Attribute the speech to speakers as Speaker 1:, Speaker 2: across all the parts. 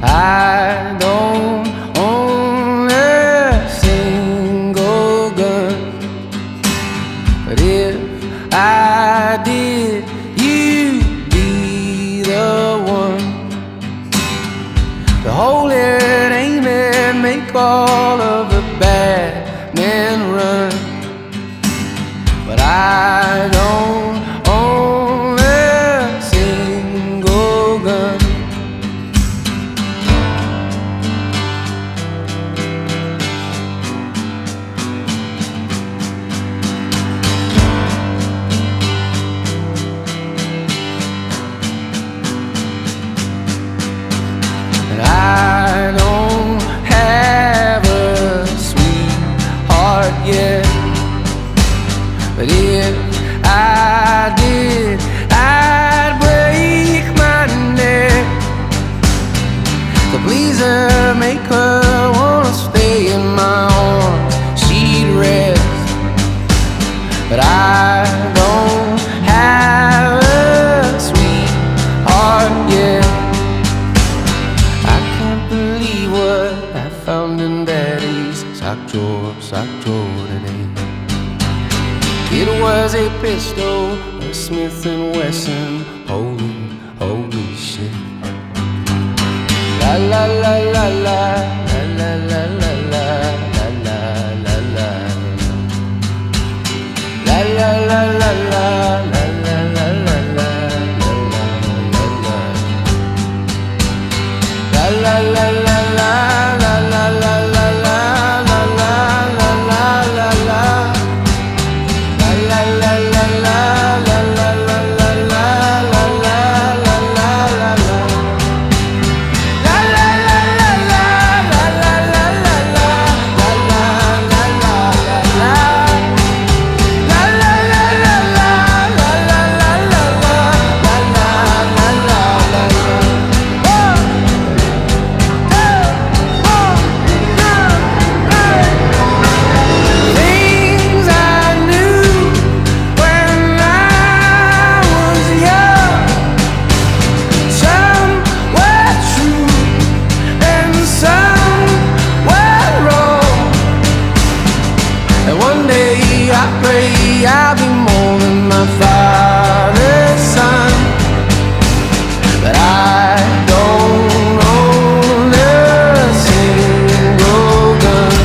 Speaker 1: I don't own a single gun, but if I did, you'd be the one to hold it, aim it, make all of the bad men run. But I don't own a single gun. And I don't have a sweetheart yet, but if I did, I'd break my neck to please her, make her wanna stay in my arms. She'd rest, but I don't have a sweetheart yet. I can't believe what I found in Daddy's sock drawer today. It was a pistol, a Smith & Wesson. Holy shit. La la la la la, la la la la la, la la la la. La la la la la, la la la la la, la la la la. La la la la la, la la la la la, la la la la la. I pray I'll be more than my father's son, but I don't own a single gun.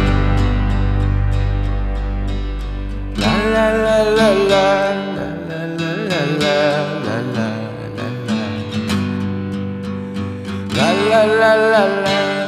Speaker 1: La la la la la, la la la la, la la la la, la la la la.